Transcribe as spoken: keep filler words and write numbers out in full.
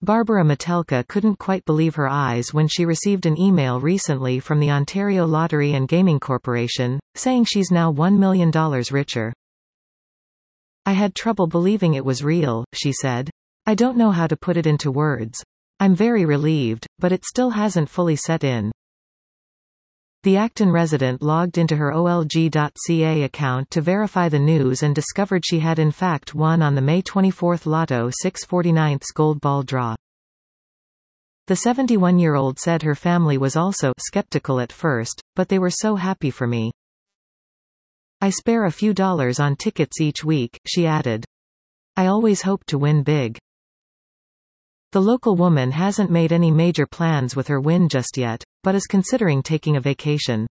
Barbara Metelka couldn't quite believe her eyes when she received an email recently from the Ontario Lottery and Gaming Corporation, saying she's now one million dollars richer. "I had trouble believing it was real," she said. "I don't know how to put it into words. I'm very relieved, but it still hasn't fully set in." The Acton resident logged into her O L G dot C A account to verify the news and discovered she had in fact won on the May twenty-fourth Lotto six forty-nine gold ball draw. The seventy-one-year-old said her family was also skeptical at first, but they were so happy for me. "I spare a few dollars on tickets each week," she added. "I always hope to win big." The local woman hasn't made any major plans with her win just yet, but is considering taking a vacation.